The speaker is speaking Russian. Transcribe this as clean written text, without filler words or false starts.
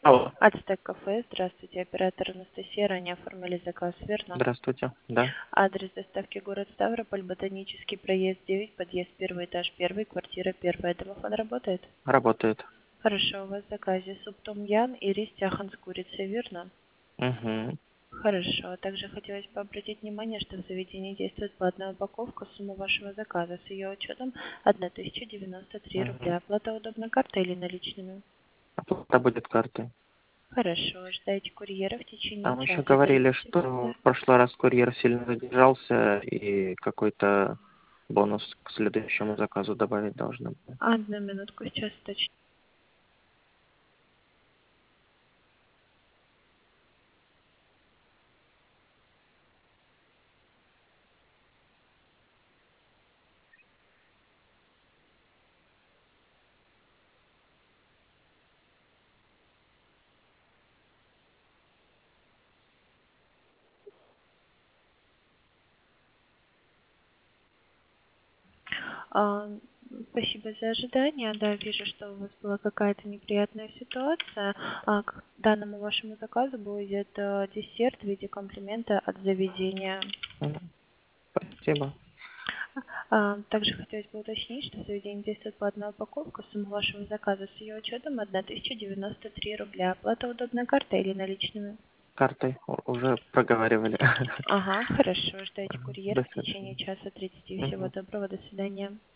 Алло, Ацтек кафе, здравствуйте, оператор Анастасия, ранее оформили заказ, верно? здравствуйте. Да, Адрес доставки город Ставрополь, Ботанический проезд 9, подъезд первый этаж, первый, квартира первая. Домофон работает? работает. Хорошо, у вас в заказе суп том ян и рис тяхан с курицей, верно? Угу. Хорошо. Также хотелось бы обратить внимание, что в заведении действует платная упаковка. Сумма вашего заказа с ее учетом 1093 Угу. рубля. Оплата удобна картой или наличными? Оплата будет картой. Хорошо. Ждайте курьера в течение Там еще часа говорили, 30. что Да. в прошлый раз курьер сильно задержался и какой-то бонус к следующему заказу добавить должны были. Одну минутку, сейчас точно. А, Спасибо за ожидание. Да, вижу, что у вас была какая-то неприятная ситуация. К данному вашему заказу будет десерт в виде комплимента от заведения. Мгм. Спасибо. Также хотелось бы уточнить, что в заведении действует платная упаковка. Сумма вашего заказа с ее учетом 1093 рубля. Оплата удобной картой или наличными? Картой уже проговаривали. Ага, хорошо. Ждайте Ага. курьера До в течение свидания. часа 30. Всего Мгм. доброго. До свидания.